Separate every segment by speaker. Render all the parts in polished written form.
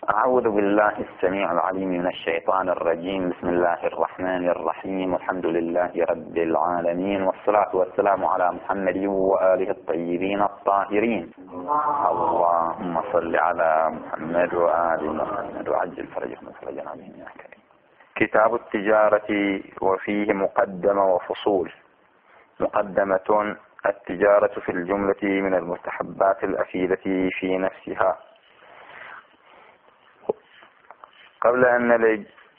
Speaker 1: أعوذ بالله السميع العليم من الشيطان الرجيم. بسم الله الرحمن الرحيم. والحمد لله رب العالمين، والصلاة والسلام على محمد وآله الطيبين الطاهرين. اللهم صل على محمد وآل محمد وعجل فرجهم وفرجنا بهم يا كريم. كتاب التجارة، وفيه مقدمة وفصول. مقدمة: التجارة في الجملة من المستحبات الأفيدة في نفسها. قبل أن نلج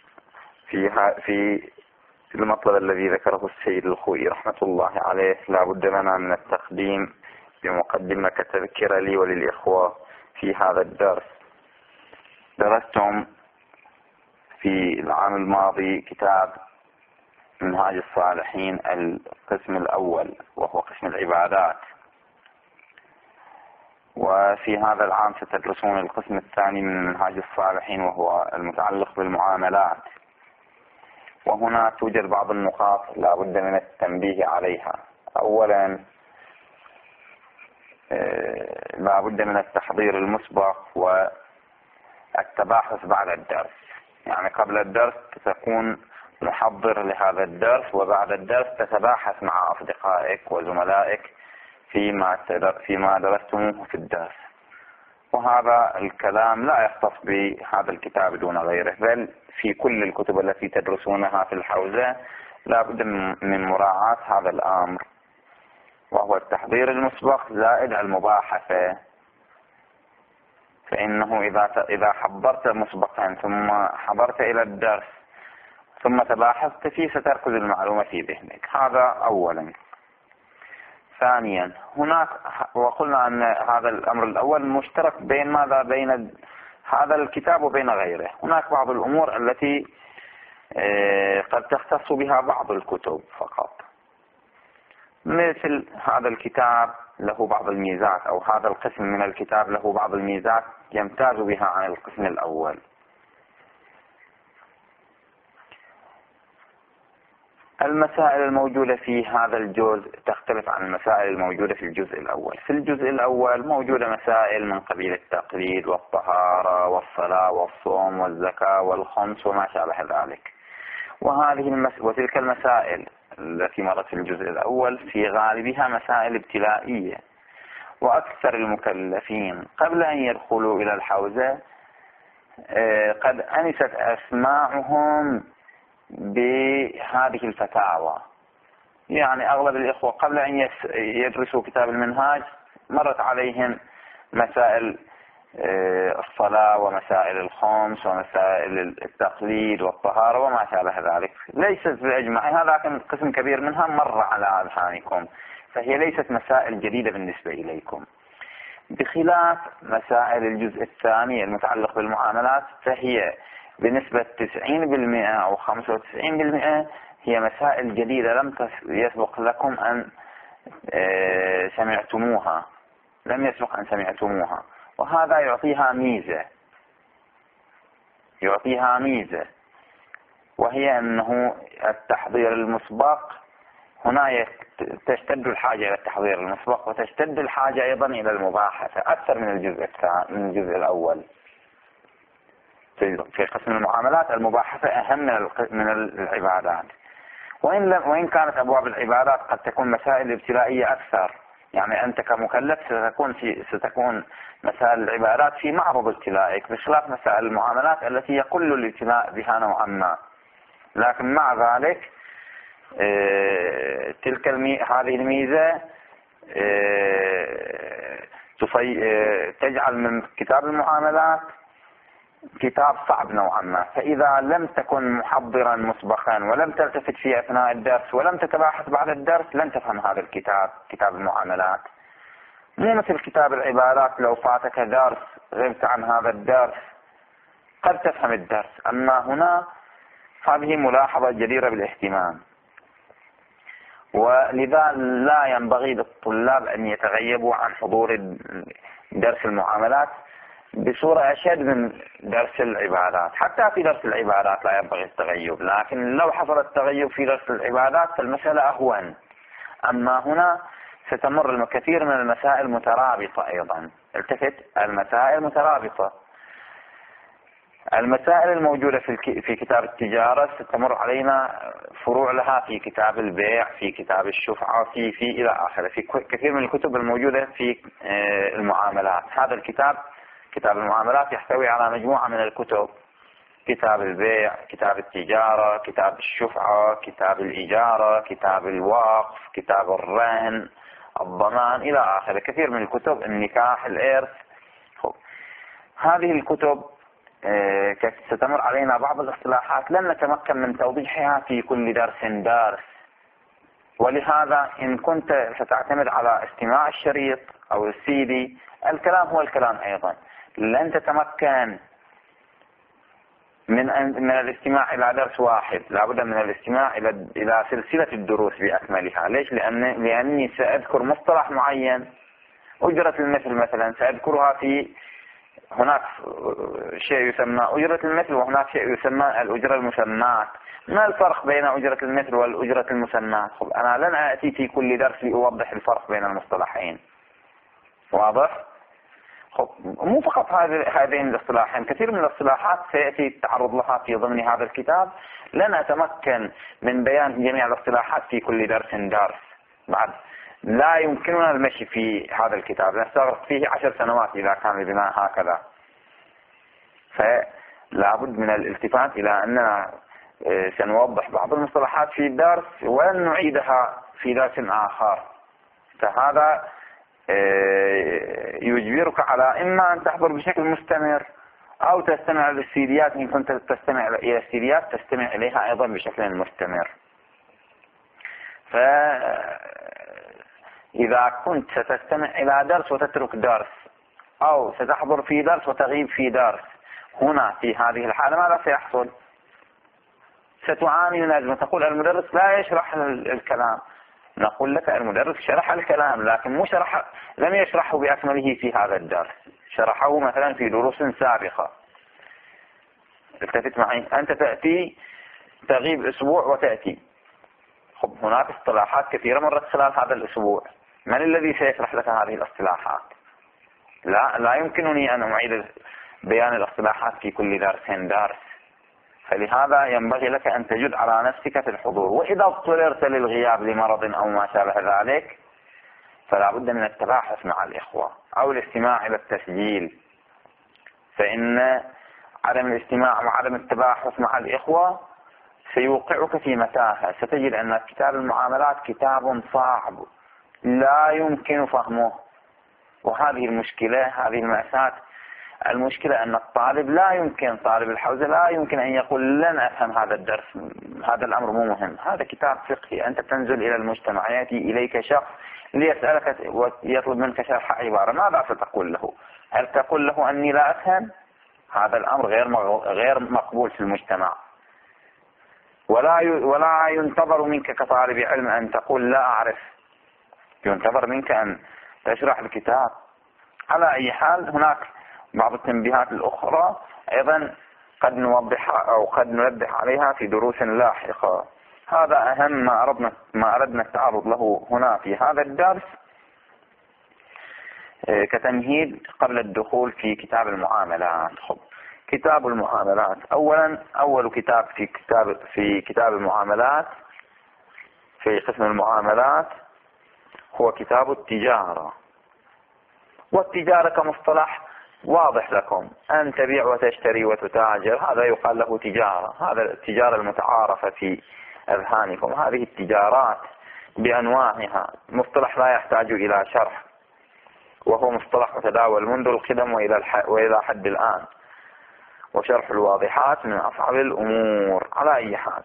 Speaker 1: في المطلب الذي ذكره السيد الخوئي رحمة الله عليه، لا بد لنا من التقديم بمقدمة كتذكرة لي وللإخوة في هذا الدرس. درستم في العام الماضي كتاب منهاج الصالحين القسم الأول، وهو قسم العبادات، وفي هذا العام ستدرسون القسم الثاني من منهاج الصالحين، وهو المتعلق بالمعاملات. وهنا توجد بعض النقاط لا بد من التنبيه عليها. أولا، لا بد من التحضير المسبق والتباحث بعد الدرس. يعني قبل الدرس تكون محضر لهذا الدرس، وبعد الدرس تتباحث مع أصدقائك وزملائك فيما درستموه في الدرس. وهذا الكلام لا يختص بهذا الكتاب دون غيره، بل في كل الكتب التي تدرسونها في الحوزة لا بد من مراعاة هذا الأمر، وهو التحضير المسبق زائد المباحثة. فإنه إذا حضرت مسبقا ثم حضرت إلى الدرس ثم تباحثت فيه ستركز المعلومة في ذهنك. هذا أولا. ثانيا، هناك، وقلنا أن هذا الأمر الأول مشترك بين هذا الكتاب وبين غيره. هناك بعض الأمور التي قد تختص بها بعض الكتب فقط، مثل هذا الكتاب له بعض الميزات، أو هذا القسم من الكتاب له بعض الميزات يمتاز بها عن القسم الأول. المسائل الموجودة في هذا الجزء تختلف عن المسائل الموجودة في الجزء الأول. في الجزء الأول موجودة مسائل من قبيل التقليد والطهارة والصلاة والصوم والزكاة والخمس وما شابه ذلك. وتلك المسائل التي مرت في الجزء الأول في غالبها مسائل ابتلائية، وأكثر المكلفين قبل أن يدخلوا إلى الحوزة قد أنست أسماعهم بهذه الفتاوى. يعني أغلب الإخوة قبل أن يدرسوا كتاب المنهاج مرت عليهم مسائل الصلاة ومسائل الخمس ومسائل التقليد والطهارة وما شابه ذلك. ليست بأجمعها، لكن قسم كبير منها مر على أذهانكم، فهي ليست مسائل جديدة بالنسبة إليكم. بخلاف مسائل الجزء الثاني المتعلق بالمعاملات، فهي بنسبة 90% أو 95% هي مسائل جديدة لم يسبق لكم أن سمعتموها، وهذا يعطيها ميزة، وهي أنه التحضير المسبق هنا تشتد الحاجة إلى التحضير المسبق، وتشتد الحاجة أيضا إلى المباحثة أكثر من الجزء الأول. في قسم المعاملات المباحثة أهم من العبادات، وإن كانت أبواب العبادات قد تكون مسائل ابتلائية أكثر. يعني أنت كمكلف ستكون مسائل العبادات في معرض ابتلائك، بخلاف مسائل المعاملات التي يقل الابتلاء بها نوعا ما. لكن مع ذلك هذه الميزة تجعل من كتاب المعاملات كتاب صعب نوعا ما. فإذا لم تكن محضرا مسبقا ولم تلتفت في أثناء الدرس ولم تتباحث بعد الدرس لن تفهم هذا كتاب المعاملات. مو مثل كتاب العبادات، لو فاتك درس غبت عن هذا الدرس قد تفهم الدرس. أما هنا هذه ملاحظة جديرة بالاهتمام، ولذا لا ينبغي للطلاب أن يتغيبوا عن حضور درس المعاملات بصورة أشد من درس العبادات. حتى في درس العبادات لا ينبغي التغيب، لكن لو حصل التغيب في درس العبادات فالمسألة أهون. أما هنا ستمر الكثير من المسائل مترابطة أيضا. التفت، المسائل مترابطة. المسائل الموجودة في كتاب التجارة ستمر علينا فروع لها في كتاب البيع، في كتاب الشفعة، في إلى آخره، في كثير من الكتب الموجودة في المعاملات. هذا الكتاب، كتاب المعاملات، يحتوي على مجموعة من الكتب: كتاب البيع، كتاب التجارة، كتاب الشفعة، كتاب الإجارة، كتاب الوقف، كتاب الرهن، الضمان، إلى آخره، كثير من الكتب، النكاح، الإرث. هذه الكتب ستمر علينا بعض الاصطلاحات لن نتمكن من توضيحها في كل درس، ولهذا إن كنت ستعتمد على استماع الشريط أو السي دي، الكلام هو الكلام أيضا. لن تتمكن من الاستماع إلى درس واحد، لابد من الاستماع إلى سلسلة الدروس بأكملها. ليش؟ لأني سأذكر مصطلح معين، أجرة المثل مثلا، سأذكرها في هناك شيء يسمى أجرة المثل، وهناك شيء يسمى الأجرة المسماة. ما الفرق بين أجرة المثل والأجرة المسماة؟ أنا لن أتي في كل درس لأوضح الفرق بين المصطلحين. واضح؟ مو فقط هذين الاصطلاحين، كثير من الاصطلاحات سيأتي التعرض لها في ضمن هذا الكتاب. لن أتمكن من بيان جميع الاصطلاحات في كل درس. بعد لا يمكننا المشي في هذا الكتاب، نستغرق فيه 10 سنوات إذا كان البناء هكذا. فلا بد من الالتفات إلى أننا سنوضح بعض المصطلحات في الدرس ولن نعيدها في درس آخر. فهذا يجبرك على إما أن تحضر بشكل مستمر أو تستمع للسيديات. إن كنت تستمع إلى السيديات تستمع إليها أيضا بشكل مستمر. إذا كنت ستستمع إلى درس وتترك درس، أو ستحضر في درس وتغيب في درس، هنا في هذه الحالة ماذا سيحصل؟ ستعاني من أزمة. تقول المدرس لا يشرح الكلام. نقول لك المدرس شرح الكلام، لكن لم يشرحه بأكمله في هذا الدرس، شرحه مثلا في دروس سابقة. التفت معي، أنت تأتي تغيب أسبوع وتأتي، هناك اصطلاحات كثيرة مرت خلال هذا الأسبوع، من الذي سيشرح لك هذه الاصطلاحات؟ لا يمكنني أن أعيد بيان الاصطلاحات في كل درس. فلهذا ينبغي لك أن تجد على نفسك في الحضور. وإذا اضطررت للغياب لمرض أو ما شابه ذلك، فلا بد من التباحث مع الإخوة أو الاستماع إلى التسجيل. فإن عدم الاستماع وعدم التباحث مع الإخوة سيوقعك في متاهة. ستجد أن كتاب المعاملات كتاب صعب لا يمكن فهمه، وهذه المشكلة، هذه المأساة. المشكلة أن طالب الحوزة لا يمكن أن يقول لن أفهم هذا الدرس، هذا الأمر مو مهم. هذا كتاب فقهي، أنت تنزل إلى المجتمع، يأتي إليك شخص ليسألك ويطلب منك شرح عبارة، ماذا ستقول له؟ هل تقول له أني لا أفهم؟ هذا الأمر غير مقبول في المجتمع. ولا ينتظر منك كطالب علم أن تقول لا أعرف، ينتظر منك أن تشرح الكتاب. على أي حال، هناك بعض التنبيهات الأخرى أيضا قد نوضحها أو قد ننبه عليها في دروس لاحقة. هذا أهم ما أردنا التعرض له هنا في هذا الدرس كتمهيد قبل الدخول في كتاب المعاملات. كتاب المعاملات، أول كتاب في كتاب المعاملات في قسم المعاملات هو كتاب التجارة. والتجارة كمصطلح واضح لكم، أن تبيع وتشتري وتتاجر، هذا يقال له تجارة. هذا التجارة المتعارفة في أذهانكم. هذه التجارات بأنواعها مصطلح لا يحتاج إلى شرح، وهو مصطلح متداول منذ القدم وإلى حد الآن، وشرح الواضحات من أصعب الأمور. على أي حال،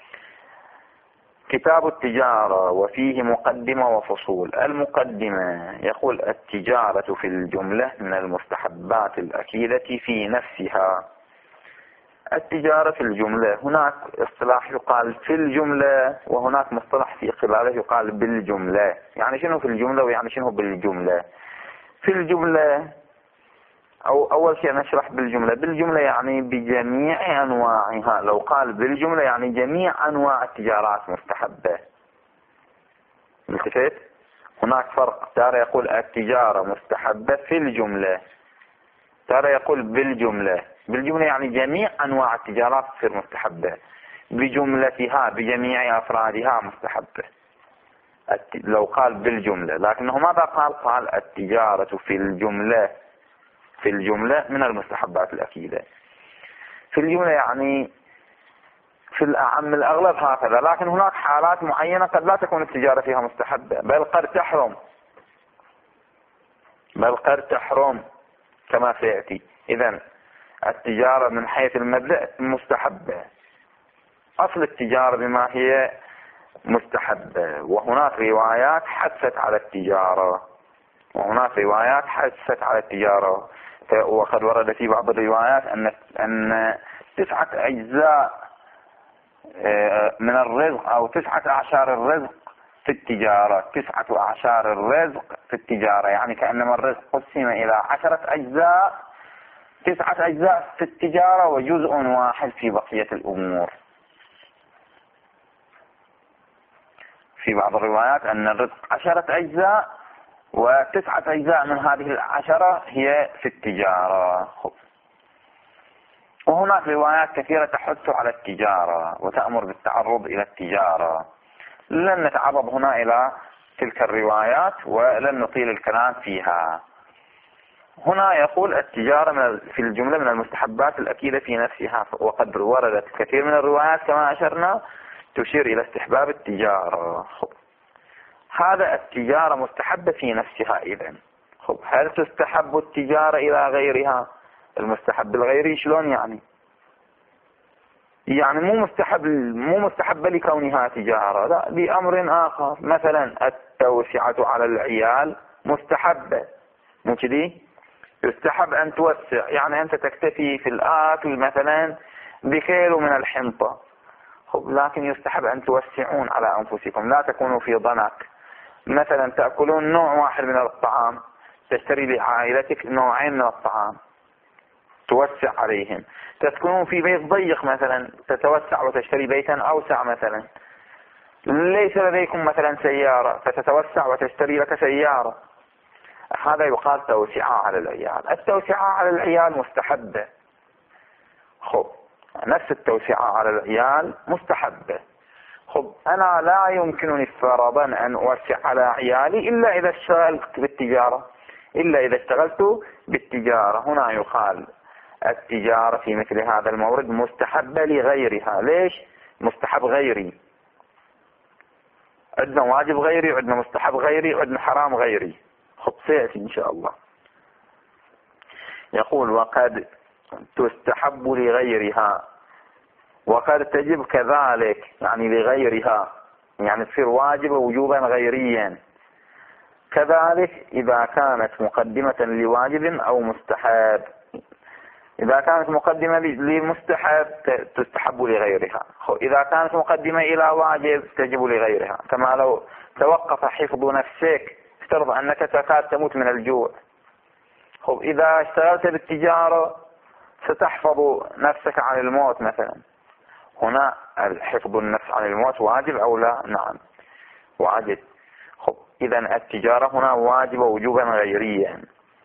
Speaker 1: كتاب التجارة وفيه مقدمة وفصول. المقدمة يقول: التجارة في الجملة من المستحبات الأكيدة في نفسها. التجارة في الجملة، هناك اصطلاح يقال في الجملة، وهناك مصطلح في قباله يقال بالجملة. يعني شنو في الجملة ويعني شنو بالجملة؟ في الجملة، أول شيء نشرح بالجملة. بالجملة يعني بجميع أنواعها. لو قال بالجملة يعني جميع أنواع التجارات مستحبة. التفت؟ هناك فرق، ترى يقول التجارة مستحبة في الجملة، ترى يقول بالجملة. بالجملة يعني جميع أنواع التجارات تصير مستحبة، بجملتها بجميع أفرادها مستحبة لو قال بالجملة. لكنه ماذا قال التجارة في الجملة من المستحبات الأكيدة. في الجملة يعني في الأعم الأغلب هكذا، لكن هناك حالات معينة قد لا تكون التجارة فيها مستحبة، بل قد تحرم كما سيأتي. إذن التجارة من حيث المبدأ مستحبة، أصل التجارة بما هي مستحبة، وهناك روايات حثت على التجارة، وقد ورد في بعض الروايات أن 9 أجزاء من الرزق أو 9 أعشار الرزق في التجارة، 9 أعشار الرزق في التجارة، يعني كأنما الرزق قسم إلى 10 أجزاء، 9 أجزاء في التجارة وجزء واحد في بقية الأمور. في بعض الروايات أن الرزق 10 أجزاء و9 أجزاء من هذه 10 هي في التجارة. وهناك روايات كثيرة تحث على التجارة وتأمر بالتعرض إلى التجارة. لن نتعرض هنا إلى تلك الروايات ولن نطيل الكلام فيها. هنا يقول التجارة في الجملة من المستحبات الأكيدة في نفسها، وقد وردت كثير من الروايات كما أشرنا تشير إلى استحباب التجارة. هذا التجارة مستحبة في نفسها. إذن هل تستحب التجارة إلى غيرها؟ المستحب الغيري شلون يعني مو مستحبة لكونها تجارة، لا، لأمر آخر. مثلا التوسعة على العيال مستحبة، مو كذي؟ يستحب أن توسع، يعني أنت تكتفي في الآكل مثلا بكيلو من الحنطة، لكن يستحب أن توسعون على أنفسكم، لا تكونوا في ضنك. مثلا تأكلون نوع واحد من الطعام، تشتري لعائلتك نوعين من الطعام، توسع عليهم. تسكنون في بيت ضيق مثلا، تتوسع وتشتري بيتا أوسع مثلا. ليس لديكم مثلا سيارة، فتتوسع وتشتري لك سيارة. هذا يقال توسعة على العيال. التوسعة على العيال مستحبة. نفس التوسعة على العيال مستحبة. أنا لا يمكنني فرضا أن أوسع على عيالي إلا إذا اشتغلت بالتجارة. هنا يقال التجارة في مثل هذا المورد مستحبة لغيرها. ليش مستحب غيري؟ عندنا واجب غيري، عندنا مستحب غيري، عندنا حرام غيري. سيأتي إن شاء الله. يقول وقد تستحب لغيرها وقد تجب كذلك، يعني لغيرها، يعني تصير واجبة وجوبا غيريا. كذلك إذا كانت مقدمة لواجب أو مستحب. إذا كانت مقدمة لمستحب تستحب لغيرها، إذا كانت مقدمة إلى واجب تجب لغيرها. كما لو توقف حفظ نفسك، افترض أنك تكاد تموت من الجوع، إذا اشتغلت بالتجارة ستحفظ نفسك عن الموت مثلا. هنا حفظ النفس عن الموت واجب أو لا؟ نعم واجب. إذا التجارة هنا واجبة وجوبا غيريا.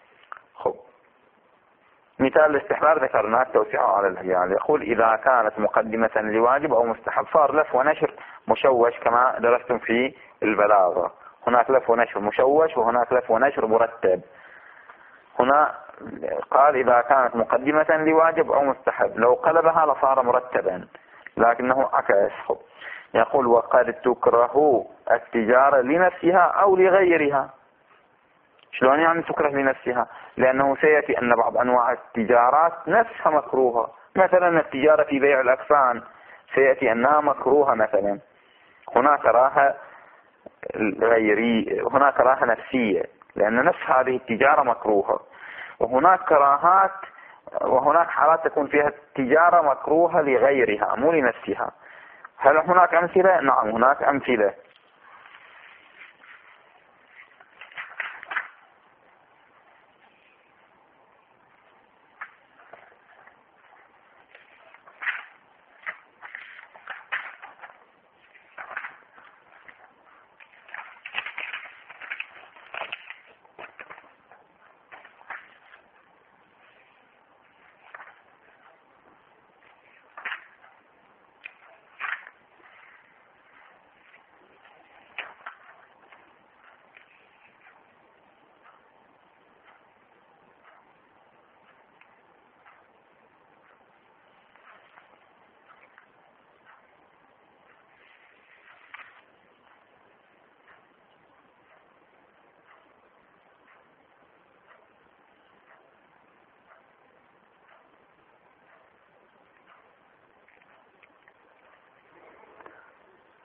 Speaker 1: مثال الاستحباب ذكرناه التوسعة على العيال. يقول إذا كانت مقدمة لواجب أو مستحب. صار لف ونشر مشوش كما درستم في البلاغة. هناك لف ونشر مشوش وهناك لف ونشر مرتب. هنا قال إذا كانت مقدمة لواجب أو مستحب، لو قلبها لصار مرتبا، لكنه عكس. يقول وقد تكره التجارة لنفسها أو لغيرها. شلون يعني تكره لنفسها؟ لأنه سيأتي أن بعض أنواع التجارات نفسها مكروهة. مثلا التجارة في بيع الأكفان سيأتي أنها مكروهة مثلا. هناك كراهة غيري، هناك كراهة نفسية لأن نفس هذه التجارة مكروهة. وهناك كراهات وهناك حالات تكون فيها التجارة مكروهة لغيرها مو لنفسها. هل هناك أمثلة؟ نعم هناك أمثلة.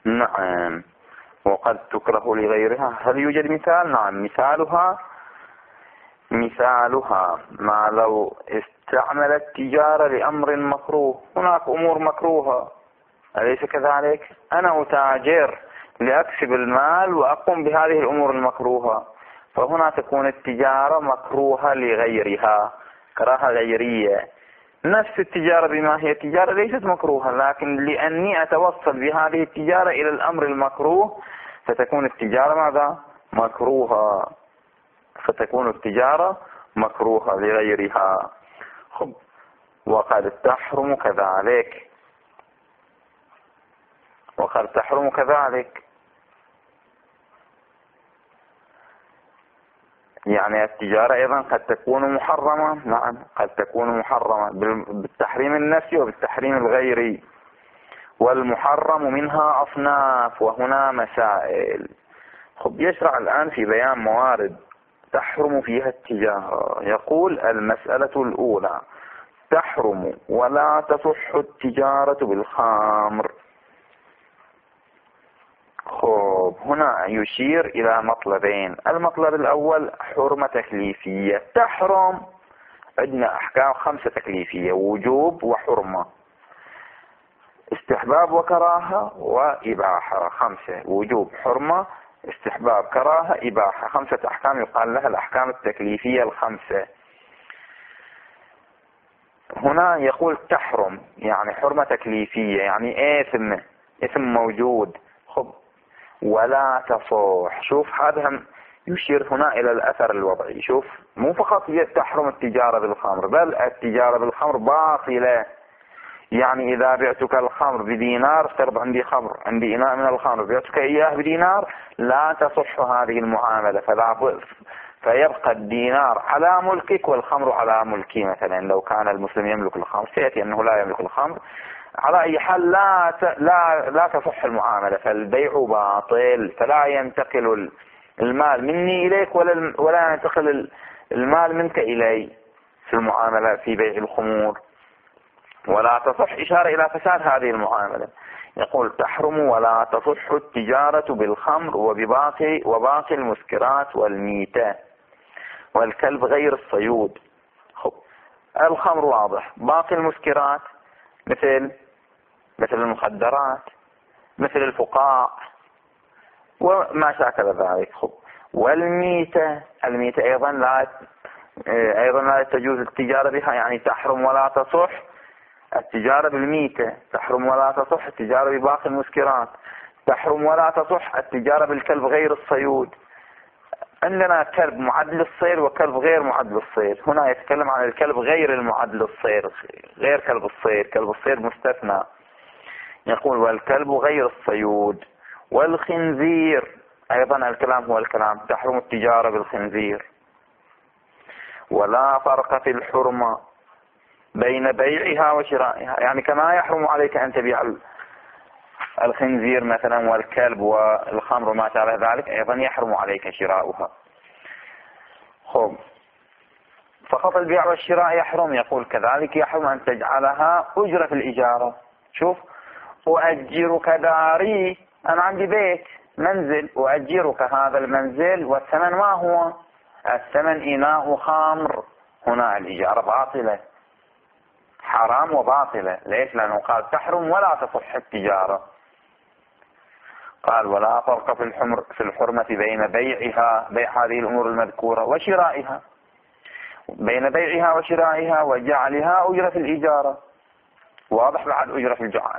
Speaker 1: نعم. وقد تكره لغيرها. هل يوجد مثال؟ نعم. مثالها ما لو استعمل التجارة لأمر مكروه. هناك أمور مكروهة، أليس كذلك؟ أنا أتاجر لأكسب المال وأقوم بهذه الأمور المكروهة، فهنا تكون التجارة مكروهة لغيرها، كراهة غيرية. نفس التجارة بما هي التجارة ليست مكروهة، لكن لأني أتوصل بهذه التجارة إلى الأمر المكروه فتكون التجارة ماذا؟ مكروهة. فتكون التجارة مكروهة لغيرها. وقد تحرم كذلك. وقد تحرم كذلك يعني التجارة أيضا قد تكون محرمة. نعم، قد تكون محرمة بالتحريم النفسي وبالتحريم الغيري. والمحرم منها أصناف، وهنا مسائل. يشرع الآن في بيان موارد تحرم فيها التجارة. يقول: المسألة الأولى: تحرم ولا تصح التجارة بالخمر. هنا يشير إلى مطلبين. المطلب الأول حرمة تكليفية. تحرم، عندنا أحكام 5 تكليفية: وجوب وحرمة، استحباب وكراهة وإباحة. 5: وجوب، حرمة، استحباب، كراهة، إباحة. 5 أحكام يقال لها الأحكام التكليفية ال5. هنا يقول تحرم يعني حرمة تكليفية، يعني إثم موجود. ولا تصح. شوف، هذا يشير هنا إلى الأثر الوضعي. شوف، مو فقط تحرم التجارة بالخمر، بل التجارة بالخمر باطلة. يعني إذا بعتك الخمر بدينار، افترض عندي خمر، عندي إناء من الخمر، بعتك إياه بدينار، لا تصح هذه المعاملة. فيبقى الدينار على ملكك والخمر على ملكي. مثلا لو كان المسلم يملك الخمر، سيأتي أنه لا يملك الخمر، على أي حال لا تصح المعاملة، فالبيع باطل. فلا ينتقل المال مني إليك ولا ينتقل المال منك إلي في المعاملة في بيع الخمور. ولا تصح إشارة إلى فساد هذه المعاملة. يقول تحرم ولا تصح التجارة بالخمر وباقي المسكرات والميتة والكلب غير الصيود. الخمر واضح. باقي المسكرات مثل المخدرات، مثل الفقاع وما شاكل ذلك. والميتة، الميتة أيضا لا تجوز التجارة بها، يعني تحرم ولا تصح التجارة بالميتة. تحرم ولا تصح التجارة بباقي المسكرات. تحرم ولا تصح التجارة بالكلب غير الصيود. عندنا كلب معد للصيد وكلب غير معد للصيد. هنا يتكلم عن الكلب غير المعد للصيد، غير كلب الصيد. كلب الصيد مستثنى. يقول والكلب غير الصيود. والخنزير أيضا الكلام هو الكلام، تحرم التجارة بالخنزير. ولا فرق في الحرمة بين بيعها وشرائها، يعني كما يحرم عليك أن تبيع الخنزير مثلا والكلب والخمر وما شابه ذلك، أيضا يحرم عليك شراؤها. فقط البيع والشراء يحرم. يقول كذلك يحرم أن تجعلها أجرة في الإجارة. شوف، أؤجرك داري، أنا عندي بيت منزل، أؤجرك هذا المنزل، والثمن ما هو؟ الثمن إناء خمر. هنا الإجارة باطلة، حرام وباطلة. ليش؟ لأنه قال تحرم ولا تصح التجارة. قال ولا فرق في الحرمة بين بيعها، بيع هذه الأمور المذكورة، وشرائها، بين بيعها وشرائها وجعلها أجرة في الإجارة. واضح بعد أجرة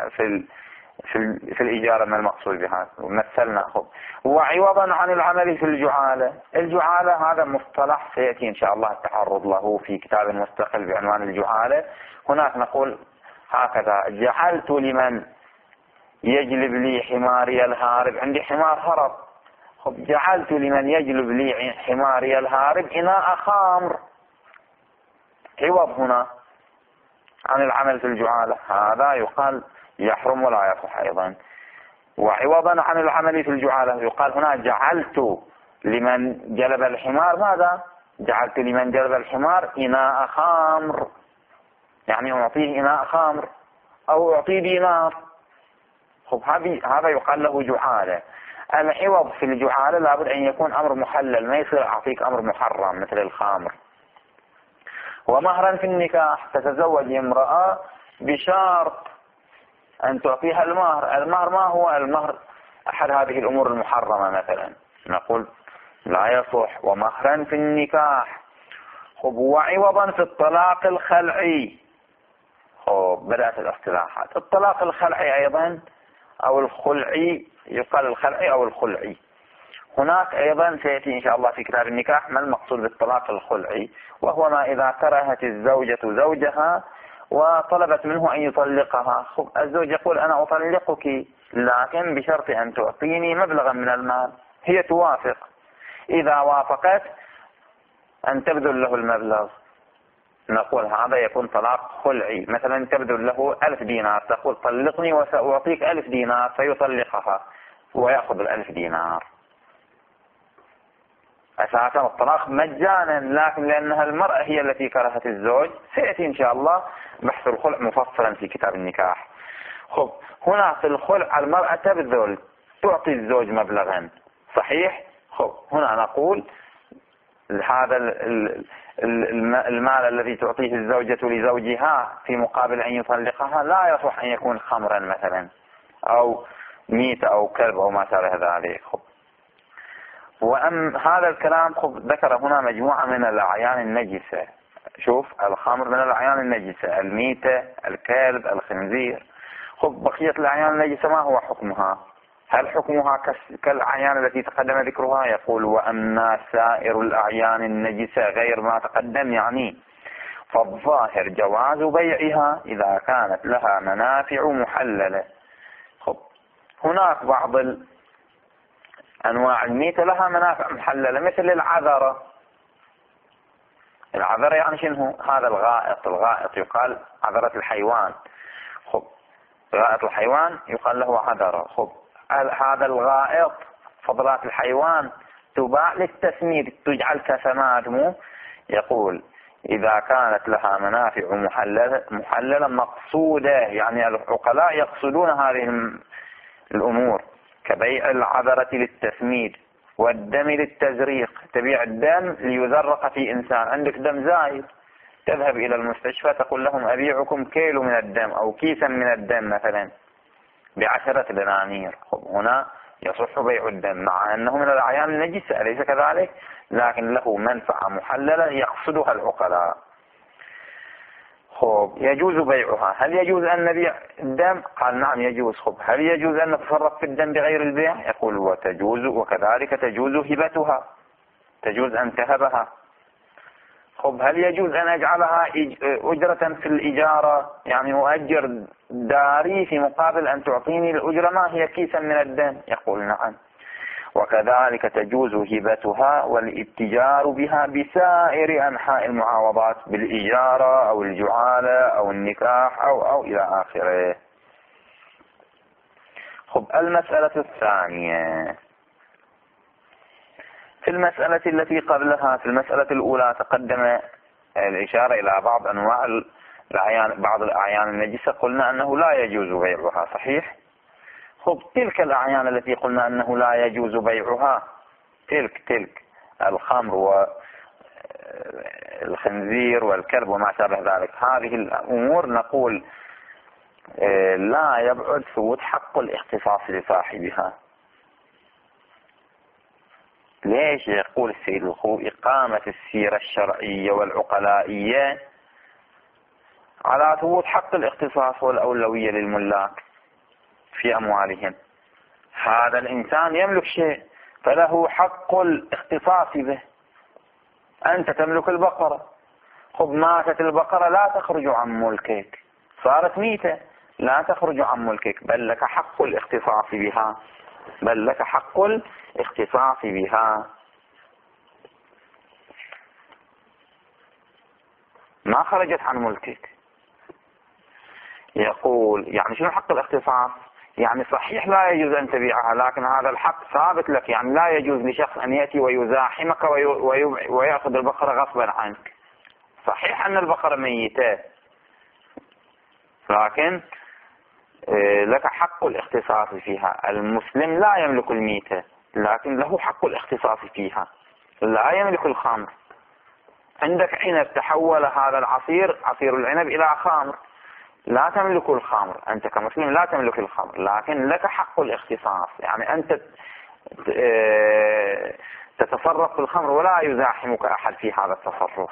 Speaker 1: في الإجارة ما المقصود بها، مثلنا. وعوضا عن العمل في الجعالة. الجعالة هذا مصطلح سيأتي إن شاء الله التعرض له في كتاب مستقل بعنوان الجعالة. هناك نقول هكذا: جعلت لمن يجلب لي حماري الهارب، عندي حمار هرب، جعلت لمن يجلب لي حماري الهارب إناء خمر. عوض هنا عن العمل في الجعالة، هذا يقال يحرم ولا يصح أيضا. وعوضا عن العمل في الجعالة يقال هنا جعلت لمن جلب الحمار ماذا؟ جعلت لمن جلب الحمار إناء خمر، يعني أعطيه إناء خمر أو أعطيه دينار. خب هذا يقال له جعالة. العوض في الجعالة لابد أن يكون أمر محلل، ما يصير أعطيك أمر محرم مثل الخمر. ومهرا في النكاح، تتزوج امرأة بشرط أن تعطيها المهر. المهر ما هو المهر؟ أحد هذه الأمور المحرمة مثلا، نقول لا يصح. ومهرا في النكاح. خب وعوضا في الطلاق الخلعي. خب بدأت الاصطلاحات. الطلاق الخلعي أيضا أو الخلعي، يقال الخلعي أو الخلعي. هناك أيضا سيأتي إن شاء الله في كتاب النكاح ما المقصود بالطلاق الخلعي، وهو ما إذا كرهت الزوجة زوجها وطلبت منه أن يطلقها. خب الزوج يقول أنا أطلقك لكن بشرط أن تعطيني مبلغا من المال. هي توافق، إذا وافقت أن تبذل له المبلغ، نقول هذا يكون طلاق خلعي. مثلا تبذل له 1000 دينار، تقول طلقني وسأعطيك 1000 دينار، فيطلقها ويأخذ 1000 دينار. أساسا الطلاق مجانا، لكن لأنها المرأة هي التي كرهت الزوج. سيأتي إن شاء الله بحث الخلع مفصلا في كتاب النكاح. خب هنا في الخلع المرأة تبذل، تعطي الزوج مبلغا صحيح. خب هنا نقول هذا المال الذي تعطيه الزوجة لزوجها في مقابل أن يطلقها لا يصح أن يكون خمرا مثلا أو ميت أو كلب أو ما شابه ذلك. خب هذا الكلام ذكر هنا مجموعة من الأعيان النجسة. شوف، الخمر من الأعيان النجسة، الميتة، الكلب، الخنزير. بقية الأعيان النجسة ما هو حكمها؟ هل حكمها كالأعيان التي تقدم ذكرها؟ يقول وأما سائر الأعيان النجسة غير ما تقدم يعني فالظاهر جواز بيعها إذا كانت لها منافع محللة. هناك بعض أنواع الميتة لها منافع محللة مثل العذرة. العذرة يعني شنو؟ هذا الغائط يقال عذرة الحيوان. غائط الحيوان يقال له عذرة. هذا الغائط فضلات الحيوان تباع للتسميد، تجعل كسماد. يقول إذا كانت لها منافع محللة مقصودة، يعني العقلاء يقصدون هذه الأمور كبيع العذرة للتسميد والدم للتزريق. تبيع الدم ليزرق في إنسان، عندك دم زايد تذهب إلى المستشفى تقول لهم أبيعكم كيلو من الدم أو كيسا من الدم مثلا ب10 دنانير. هنا يصح بيع الدم مع أنه من الأعيان النجسة أليس كذلك؟ لكن له منفعة محللة يقصدها العقلاء. يجوز بيعها. هل يجوز أن نبيع الدم؟ قال نعم يجوز. هل يجوز أن نتصرف في الدم بغير البيع؟ يقول وتجوز، وكذلك تجوز هبتها، تجوز أن تهبها. هل يجوز أن أجعلها أجرة في الإجارة، يعني أؤجر داري في مقابل أن تعطيني الأجرة ما هي كيسا من الدم؟ يقول نعم. وكذلك تجوز هبتها والاتجار بها بسائر أنحاء المعاوضات، بالإجارة أو الجعالة أو النكاح أو إلى آخره. المسألة الثانية، في المسألة التي قبلها في المسألة الأولى تقدم الإشارة إلى بعض أنواع الأعيان، بعض الأعيان النجسة قلنا أنه لا يجوز بيعها صحيح. تلك الأعيان التي قلنا أنه لا يجوز بيعها، تلك الخمر والخنزير والكلب وما شابه ذلك، هذه الأمور نقول لا يبعد ثبوت حق الاختصاص لصاحبها. ليش؟ يقول السيد الخوئي إقامة السيرة الشرعية والعقلائية على ثبوت حق الاختصاص والأولوية للملاك في أموالهم. هذا الإنسان يملك شيء فله حق الاختصاص به. أنت تملك البقرة، ماتت البقرة لا تخرج عن ملكك، صارت ميتة لا تخرج عن ملكك، بل لك حق الاختصاص بها، بل لك حق الاختصاص بها. ما خرجت عن ملكك. يقول يعني شنو حق الاختصاص؟ يعني صحيح لا يجوز أن تبيعها، لكن هذا الحق ثابت لك. يعني لا يجوز لشخص أن يأتي ويزاحمك ويأخذ البقرة غصبا عنك. صحيح أن البقرة ميتة، لكن لك حق الاختصاص فيها. المسلم لا يملك الميتة لكن له حق الاختصاص فيها، لا يملك الخمر. عندك عنب تحول هذا العصير، عصير العنب، إلى خمر، لا تملك الخمر، أنت كمسلم لا تملك الخمر لكن لك حق الاختصاص، يعني أنت تتصرف في الخمر ولا يزاحمك أحد في هذا التصرف.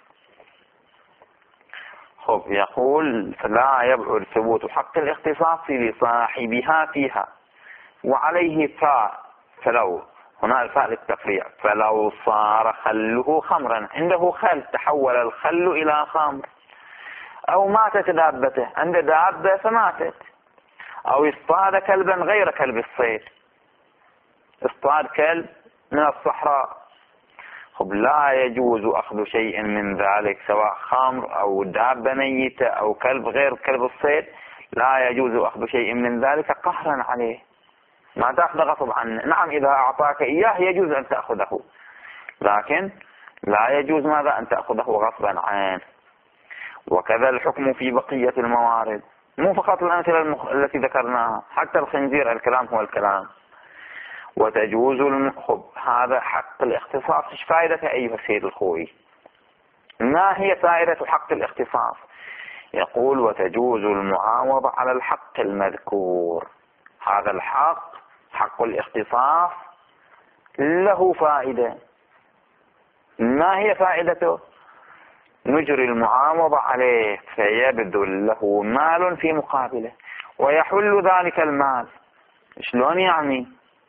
Speaker 1: خب يقول فلا يبعد ثبوت حق الاختصاص لصاحبها فيها، وعليه فلو، هنا الفاء للتفريع، فلو صار خله خمرا، عنده خل تحول الخل إلى خمر، أو ماتت دابته، عنده دابة فماتت، أو اصطاد كلبا غير كلب الصيد، اصطاد كلب من الصحراء، خب لا يجوز أخذ شيء من ذلك سواء خمر أو دابة ميتة أو كلب غير كلب الصيد، لا يجوز أخذ شيء من ذلك قهرا عليه، ما تأخذ غصب عنه. نعم إذا أعطاك إياه يجوز أن تأخذه، لكن لا يجوز ماذا أن تأخذه غصبا عنه. وكذا الحكم في بقية الموارد، مو فقط الأمثلة التي ذكرناها، حتى الخنزير الكلام هو الكلام. وتجوز المخب، هذا حق الاختصاص. ايش فائدته أيها السيد الخوي؟ ما هي فائدة حق الاختصاص؟ يقول وتجوز المعاوضة على الحق المذكور. هذا الحق، حق الاختصاص، له فائدة. ما هي فائدته؟ نجري المعاوضة عليه فيبذل له مال في مقابله ويحل ذلك المال. شلون يعني؟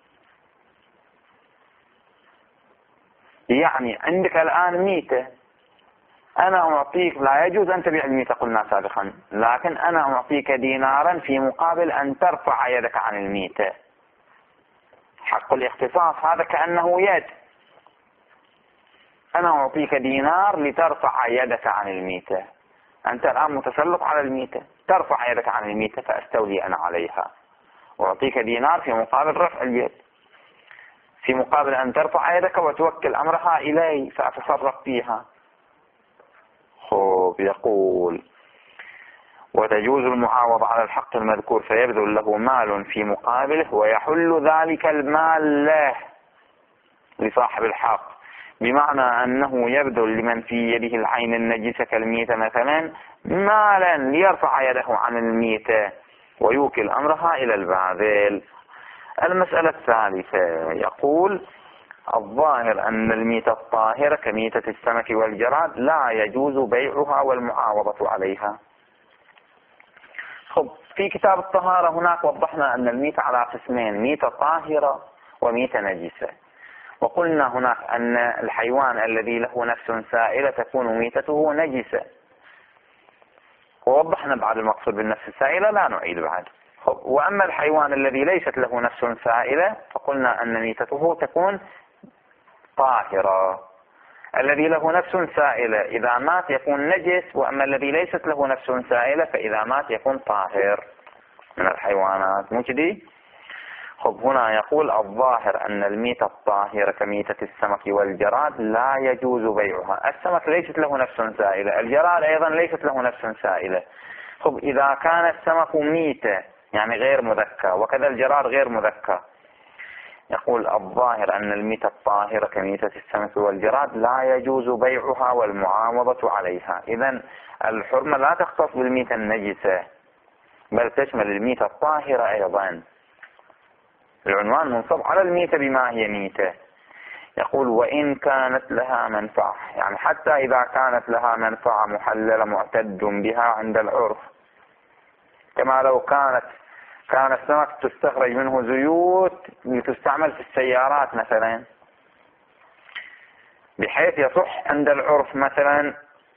Speaker 1: يعني عندك الآن ميتة، أنا أعطيك، لا يجوز أن تبيع الميتة قلنا سابقا، لكن أنا أعطيك دينارا في مقابل أن ترفع يدك عن الميتة. حق الاختصاص هذا كأنه يد، أنا أعطيك دينار لترفع يدك عن الميتة، أنت الآن متسلط على الميتة، ترفع يدك عن الميتة فأستولي أنا عليها، وأعطيك دينار في مقابل رفع اليد، في مقابل أن ترفع يدك وتوكل أمرها إلي فأتصرف فيها. خب يقول وتجوز المعاوضة على الحق المذكور فيبذل له مال في مقابله ويحل ذلك المال له لصاحب الحق، بمعنى أنه يبذل لمن في يده العين النجسة كالميتة مثلا مالا ليرفع يده عن الميتة ويوكل أمرها إلى الباذل. المسألة الثالثة يقول الظاهر أن الميتة الطاهرة كميتة السمك والجراد لا يجوز بيعها والمعاوضة عليها. خب في كتاب الطهارة هناك وضحنا أن الميتة على قسمين، ميتة طاهرة وميتة نجسة، وقلنا هناك أن الحيوان الذي له نفس سائلة تكون ميتته نجسة، ووضحنا بعد المقصود بالنفس السائلة لا نعيد بعد. وأما الحيوان الذي ليست له نفس سائلة فقلنا أن ميتته تكون طاهرة. الذي له نفس سائلة إذا مات يكون نجس، وأما الذي ليست له نفس سائلة فإذا مات يكون طاهر من الحيوانات، مو كذي؟ خب هنا يقول الظاهر أن الميتة الطاهرة كميتة السمك والجراد لا يجوز بيعها. السمك ليست له نفس سائلة، الجراد أيضا ليست له نفس سائلة. خب إذا كان السمك ميتة يعني غير مذكى وكذا الجراد غير مذكى، يقول الظاهر أن الميتة الطاهرة كميتة السمك والجراد لا يجوز بيعها والمعاوضة عليها. إذن الحرمة لا تختص بالميتة النجسة بل تشمل الميتة الطاهرة أيضا. العنوان منصب على الميتة بما هي ميتة. يقول وإن كانت لها منفعة، يعني حتى إذا كانت لها منفعة محللة معتد بها عند العرف، كما لو كان السمك تستخرج منه زيوت لتستعمل في السيارات مثلا، بحيث يصح عند العرف مثلا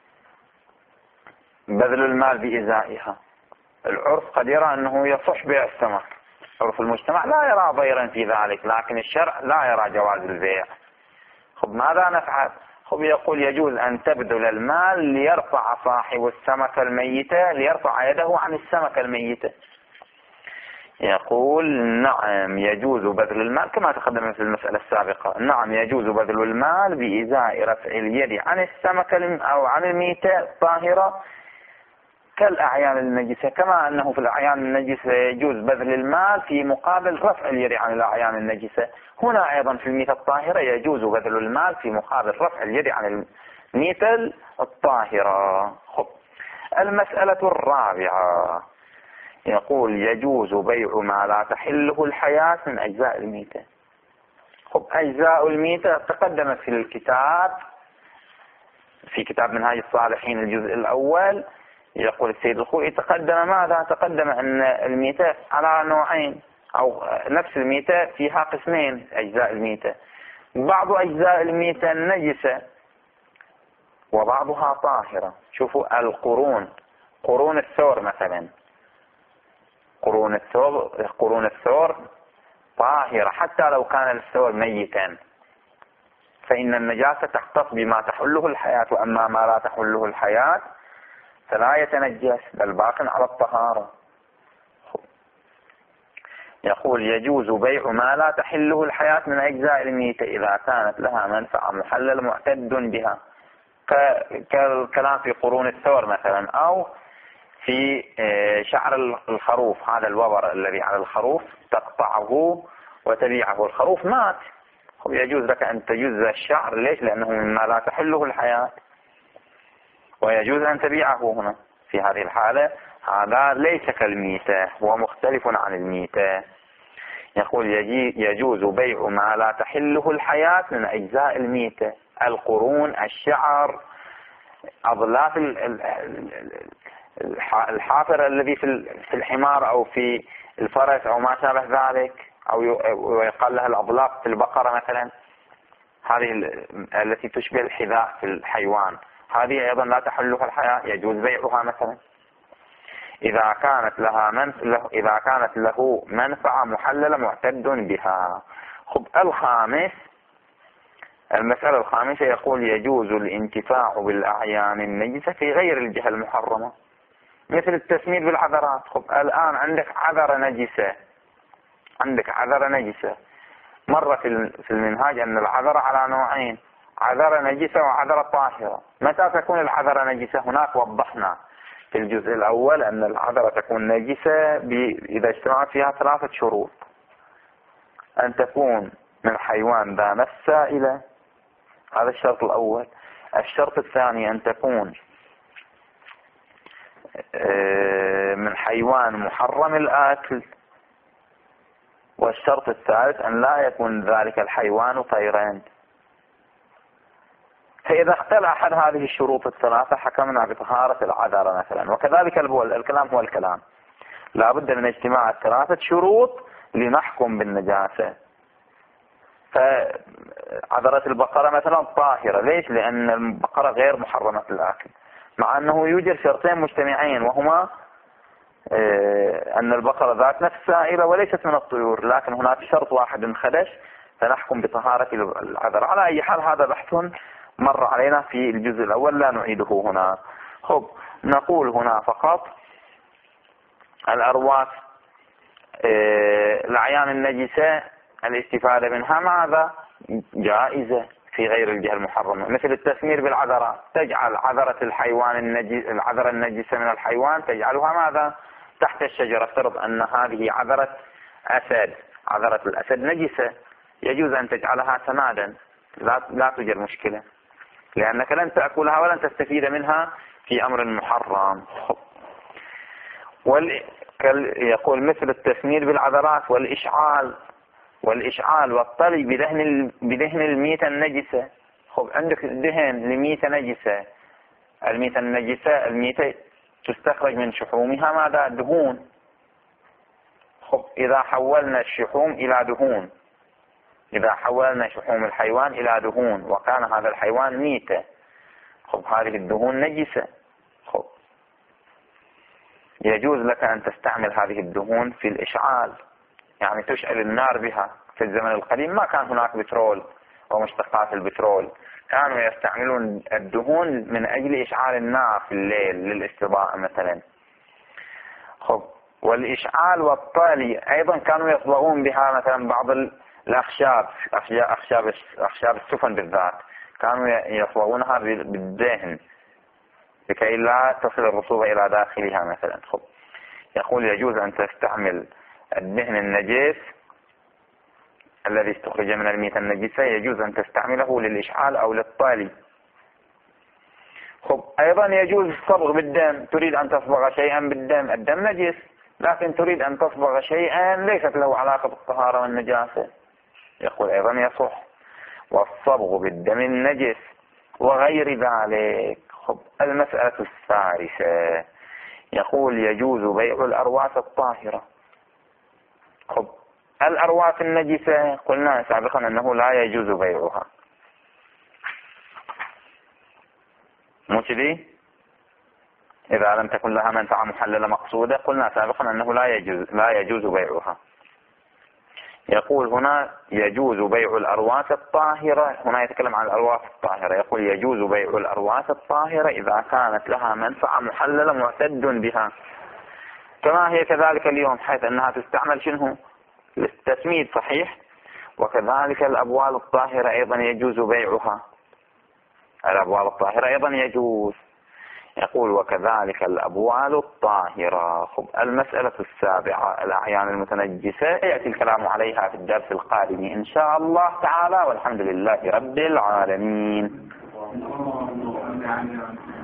Speaker 1: بذل المال بإزائها. العرف قد يرى أنه يصح بيع السمك، عرف المجتمع لا يرى ضيرا في ذلك، لكن الشرع لا يرى جواز البيع. خب ماذا نفعل؟ خب يقول يجوز أن تبذل المال ليرفع صاحب السمكة الميتة، ليرفع يده عن السمكة الميتة. يقول نعم يجوز بذل المال كما تقدم في المسألة السابقة، نعم يجوز بذل المال بإزاء رفع اليد عن السمكة أو عن الميتة الطاهرة كالأعيان النجسة، كما أنه في الأعيان النجسة يجوز بذل المال في مقابل رفع اليد عن الأعيان النجسة، هنا أيضا في الميتة الطاهرة يجوز بذل المال في مقابل رفع اليد عن الميتة الطاهرة. خب. المسألة الرابعة يقول يجوز بيع ما لا تحله الحياة من أجزاء الميتة. خب. أجزاء الميتة تقدمت في الكتاب، في كتاب منهاج الصالحين الجزء الأول، يقول السيد الخوئي تقدم ماذا؟ تقدم أن الميتة على نوعين، أو نفس الميتة فيها قسمين أجزاء الميتة، بعض أجزاء الميتة نجسة وبعضها طاهرة. شوفوا القرون، قرون الثور مثلا، قرون الثور طاهرة حتى لو كان الثور ميتا، فإن النجاسة تختص بما تحله الحياة، وأما ما لا تحله الحياة فلا يتنجس بل باق على الطهارة. يقول يجوز بيع ما لا تحله الحياة من أجزاء الميتة إذا كانت لها منفعة محلل معتد بها، كالكلام في قرون الثور مثلا، أو في شعر الخروف، هذا الوبر الذي على الخروف تقطعه وتبيعه، الخروف مات، يجوز لك أن تجز الشعر. ليش؟ لأنه مما لا تحله الحياة، ويجوز أن تبيعه هنا. في هذه الحالة هذا ليس كالميتة، هو مختلف عن الميتة. يقول يجوز بيع ما لا تحله الحياة من أجزاء الميتة، القرون، الشعر، أضلاف الحافر الذي في الحمار أو في الفرس أو ما شابه ذلك، أو يقال لها الأضلاف في البقرة مثلا، هذه التي تشبه الحذاء في الحيوان، هذه أيضا لا تحلها الحياة، يجوز بيعها مثلا إذا كانت له منفعة محللة معتد بها. خب. المسألة الخامسة يقول يجوز الانتفاع بالأعيان النجسة في غير الجهة المحرمة، مثل التسميد بالعذرات. خب. الآن عندك عذرة نجسة، مرة في المنهاج أن العذرة على نوعين، عذرة نجسة وعذرة طاهرة. متى تكون العذرة نجسة؟ هناك وضحنا في الجزء الأول أن العذرة تكون نجسة إذا اجتمعت فيها 3 شروط: أن تكون من حيوان ذا نفس سائلة، هذا الشرط الأول. الشرط الثاني أن تكون من حيوان محرم الآكل. والشرط الثالث أن لا يكون ذلك الحيوان طيرا. فإذا اختل أحد هذه الشروط الثلاثة حكمنا بطهارة العذرة مثلا. وكذلك البول، الكلام هو الكلام، لا بد من اجتماع 3 شروط لنحكم بالنجاسة. فعذرة البقرة مثلا طاهرة، ليش؟ لأن البقرة غير محرمة الأكل، مع أنه يوجد شرطين مجتمعين، وهما أن البقرة ذات نفس سائلة وليست من الطيور، لكن هناك شرط واحد انخدش فنحكم بطهارة العذرة. على أي حال هذا بحث مر علينا في الجزء الأول، لا نعيده هنا. خب. نقول هنا فقط الأرواث الأعيان النجسة الاستفادة منها ماذا؟ جائزة في غير الجهة المحرمة، مثل التسمير بالعذرة، تجعل عذرة العذرة النجسة من الحيوان تجعلها ماذا؟ تحت الشجرة. افترض أن هذه عذرة أسد، عذرة الأسد نجسة، يجوز أن تجعلها سمادا، لا توجد مشكلة، لأنك لن تأكلها ولن تستفيد منها في أمر محرم. يقول مثل التسمير بالعذرات والإشعال والطلي بدهن الميتة النجسة. خب. عندك دهن لميتة نجسة، الميتة تستخرج من شحومها ماذا؟ دهون. خب. إذا حولنا الشحوم إلى دهون، إذا حولنا شحوم الحيوان إلى دهون وكان هذا الحيوان ميتة، خب هذه الدهون نجسة. خب. يجوز لك أن تستعمل هذه الدهون في الإشعال، يعني تشعل النار بها. في الزمن القديم ما كان هناك بترول ومشتقات البترول، كانوا يستعملون الدهون من أجل إشعال النار في الليل للاستضاءة مثلا. خب. والإشعال والطالي أيضا كانوا يصبغون بها مثلا بعض الأخشاب، أخشاب السفن بالذات، كانوا يصبغونها بالدهن لكي لا تصل الرطوبة إلى داخلها مثلا. خب يقول يجوز أن تستعمل الدهن النجس الذي استخرج من الميتة النجسة، يجوز أن تستعمله للإشعال أو للطالي. خب أيضا يجوز الصبغ بالدم، تريد أن تصبغ شيئا بالدم، الدم نجس لكن تريد أن تصبغ شيئا ليست له علاقة بالطهارة والنجاسة، يقول أيضا يصح. والصبغ بالدم النجس وغير ذلك. خب المسألة الثالثة يقول يجوز بيع الأرواث الطاهرة. خب الأرواث النجسة قلنا سابقا أنه لا يجوز بيعها، مو كذي؟ إذا لم تكن لها منفعة محللة مقصودة قلنا سابقا أنه لا يجوز بيعها. يقول هنا يجوز بيع الأرواث الطاهرة، هنا يتكلم عن الأرواث الطاهرة، يقول يجوز بيع الأرواث الطاهرة إذا كانت لها منفعة محللة معتد بها، كما هي كذلك اليوم، حيث أنها تستعمل شنو؟ للتسميد، صحيح. وكذلك الأبوال الطاهرة أيضا يجوز بيعها، الأبوال الطاهرة أيضا يجوز. يقول وكذلك الأبوال الطاهرة. خب المسألة السابعة الأعيان المتنجسة يأتي الكلام عليها في الدرس القادم إن شاء الله تعالى، والحمد لله رب العالمين.